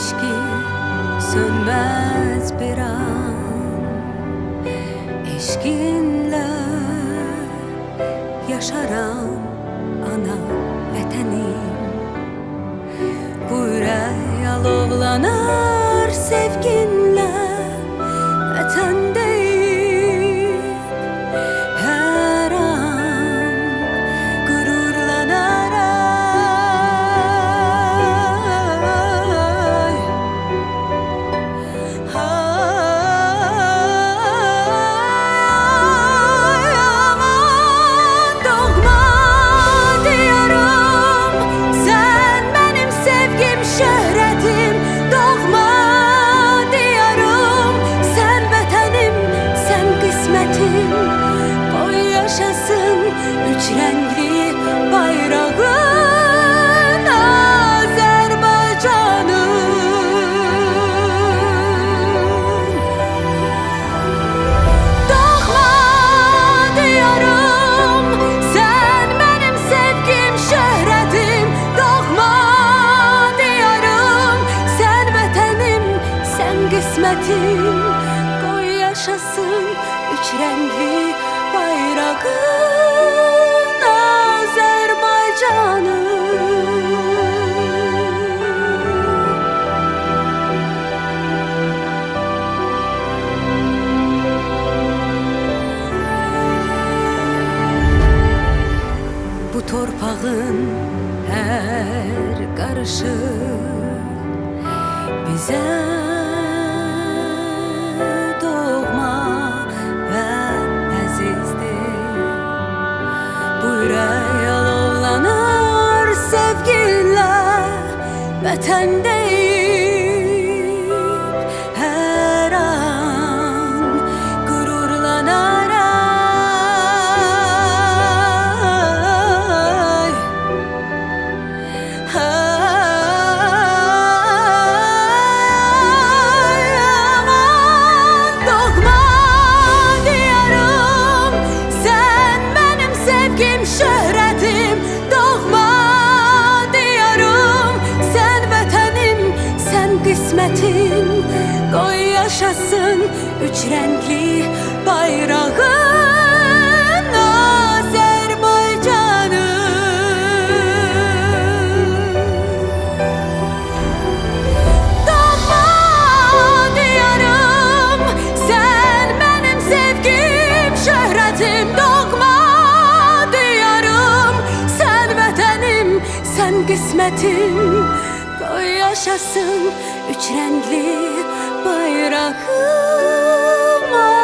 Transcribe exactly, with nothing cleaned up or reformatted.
eşki sönmez bir an. Eşkinle yaşaram ana vətənim. Bu ürək alovlanar sevginlə vətəndəyim. Hər an qürurlanaram. Ay, aman doğma diyarım, sen benim sevgim, şöhretim. Doğma diyarım, sen vətənim, sen qismətim. Qoy yaşasın üç renkli bayrağın Azərbaycanım. Doğma diyarım, sen benim sevgim, şöhretim. Doğma diyarım, sen vətənim, sen qismətim. Qoy yaşasın üç renkli bayrağın Azərbaycanım. Bu torpağın her qarışı bize doğma ve əzizdir. Bu ürək alovlanar sevgiyle vətəndəyim. Hər an qürurlanaram. Ay, aman doğma diyarım, sen benim sevgim, şöhretim. Doğma diyarım, sen vətənim, sen qismətim. Qoy yaşasın üç renkli bayrağın Azərbaycanım. Doğma diyarım, sen benim sevgim, şöhretim. Doğma diyarım, sen vətənim, sen qismətim. Qoy yaşasın üç renkli bayrağım